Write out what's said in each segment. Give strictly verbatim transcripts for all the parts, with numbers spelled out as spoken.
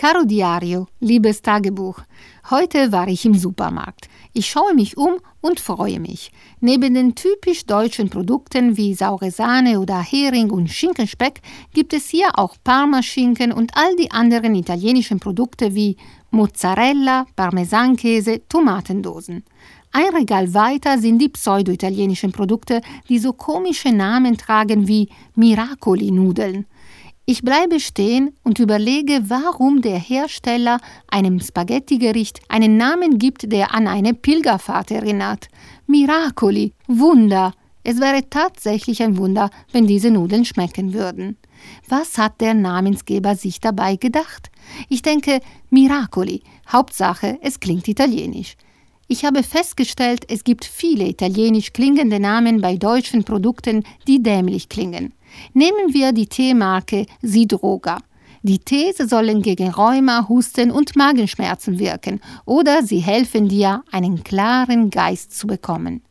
Caro Diario, liebes Tagebuch, heute war ich im Supermarkt. Ich schaue mich um und freue mich. Neben den typisch deutschen Produkten wie saure Sahne oder Hering und Schinkenspeck gibt es hier auch Parmaschinken und all die anderen italienischen Produkte wie Mozzarella, Parmesankäse, Tomatendosen. Ein Regal weiter sind die pseudo-italienischen Produkte, die so komische Namen tragen wie Miracoli-Nudeln. Ich bleibe stehen und überlege, warum der Hersteller einem Spaghetti-Gericht einen Namen gibt, der an eine Pilgerfahrt erinnert. Miracoli, Wunder. Es wäre tatsächlich ein Wunder, wenn diese Nudeln schmecken würden. Was hat der Namensgeber sich dabei gedacht? Ich denke, Miracoli. Hauptsache, es klingt italienisch. Ich habe festgestellt, es gibt viele italienisch klingende Namen bei deutschen Produkten, die dämlich klingen. Nehmen wir die Teemarke Sidroga. Die Tees sollen gegen Rheuma, Husten und Magenschmerzen wirken oder sie helfen dir, einen klaren Geist zu bekommen.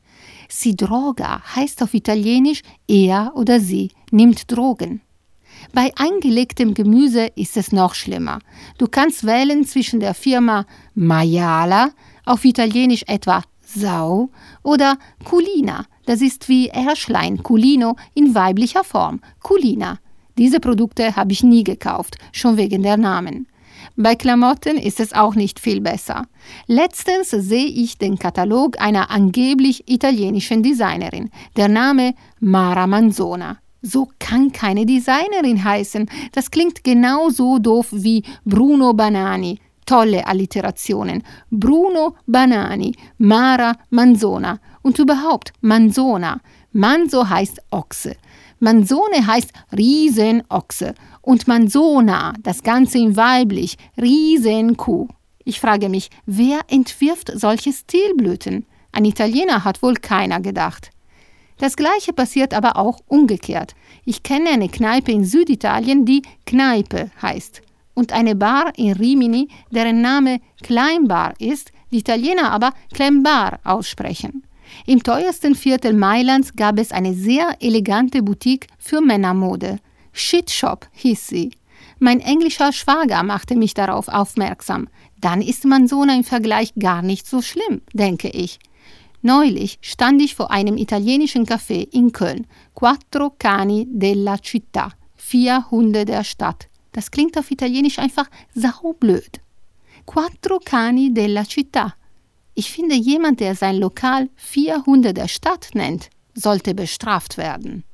Sidroga heißt auf Italienisch er oder sie nimmt Drogen. Bei eingelegtem Gemüse ist es noch schlimmer. Du kannst wählen zwischen der Firma Maiala, auf Italienisch etwa Sau, oder Culina, das ist wie Erschlein, Culino in weiblicher Form, Culina. Diese Produkte habe ich nie gekauft, schon wegen der Namen. Bei Klamotten ist es auch nicht viel besser. Letztens sehe ich den Katalog einer angeblich italienischen Designerin, der Name Mara Manzona. So kann keine Designerin heißen, das klingt genauso doof wie Bruno Banani. Tolle Alliterationen. Bruno Banani, Mara Manzona und überhaupt Manzona. Manzo heißt Ochse. Manzone heißt Riesenochse und Manzona, das Ganze in weiblich, Riesenkuh. Ich frage mich, wer entwirft solche Stilblüten? An Italiener hat wohl keiner gedacht. Das Gleiche passiert aber auch umgekehrt. Ich kenne eine Kneipe in Süditalien, die Kneipe heißt. Und eine Bar in Rimini, deren Name Kleinbar ist, die Italiener aber Kleinbar aussprechen. Im teuersten Viertel Mailands gab es eine sehr elegante Boutique für Männermode. Shit Shop hieß sie. Mein englischer Schwager machte mich darauf aufmerksam. Dann ist Manzona im Vergleich gar nicht so schlimm, denke ich. Neulich stand ich vor einem italienischen Café in Köln. Quattro Cani della Città. Vier Hunde der Stadt. Das klingt auf Italienisch einfach saublöd. Quattro Cani della Città. Ich finde, jemand, der sein Lokal vier Hunde der Stadt nennt, sollte bestraft werden.